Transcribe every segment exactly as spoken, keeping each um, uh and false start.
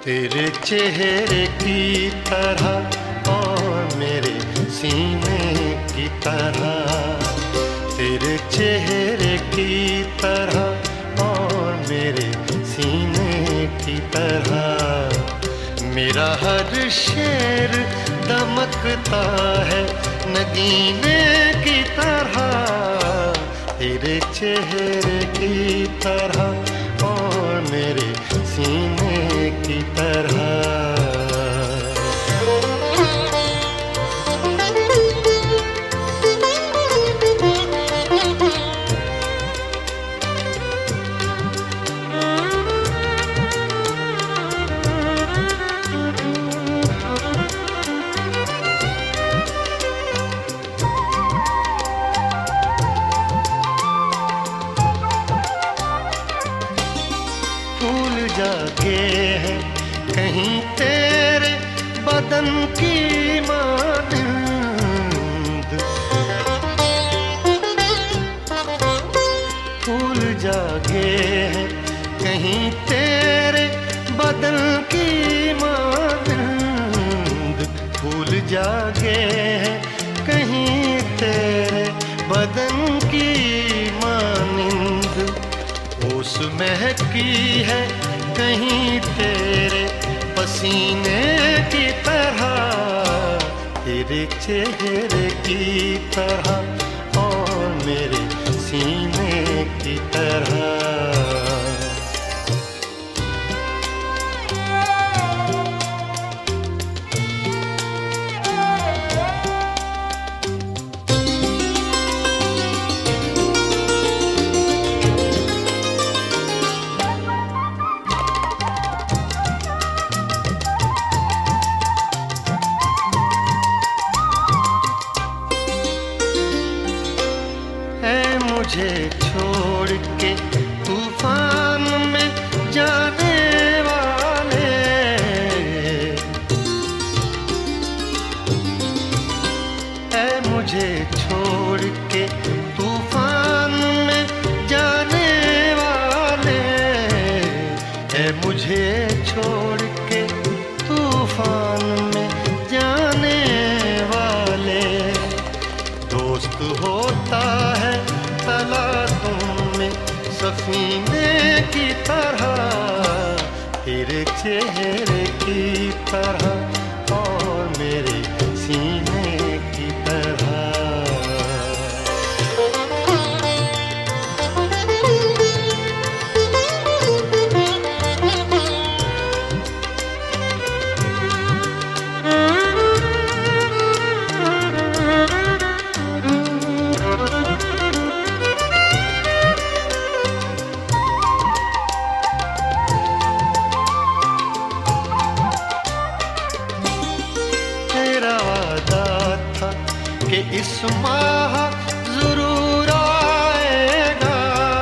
तेरे चेहरे की तरह और मेरे सीने की तरह, तेरे चेहरे की तरह और मेरे सीने की तरह। मेरा हर शेर दमकता है नगीने की तरह, तेरे चेहरे की तरह और मेरे सीने की तरह। जागे हैं कहीं तेरे बदन की मानिंद, फूल जागे हैं कहीं तेरे बदन की मानिंद, फूल जागे हैं कहीं तेरे बदन की मानिंद। ओस महकी है कहीं तेरे पसीने की तरह, तेरे चेहरे की तरह और मेरे सीने की तरह। मुझे छोड़ के तूफान में जाने वाले, ऐ मुझे छोड़ के तूफान में जाने वाले, ऐ मुझे छोड़ के तूफान में जाने वाले। दोस्त होता है तला तुम में सफीने की तरह, तेरे चेहरे की तरह और मेरे सीने की तरह। कि इस माह जरूर आएगा,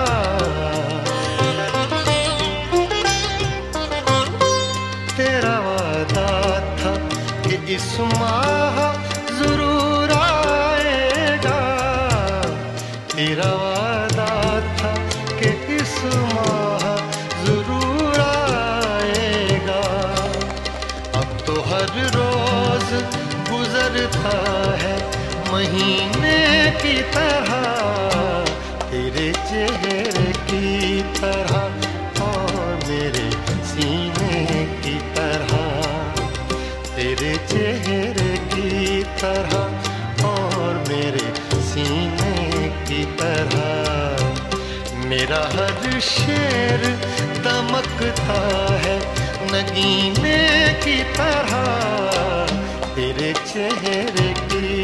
तेरा वादा था कि इस माह जरूर आएगा, तेरा वादा था कि इस माह जरूर आएगा। अब तो हर रोज गुजरता है महीने की तरह, तेरे चेहरे की तरह और मेरे सीने की तरह, तेरे चेहरे की तरह और मेरे सीने की तरह। मेरा हर शेर दमकता है नगीने की तरह, तेरे चेहरे की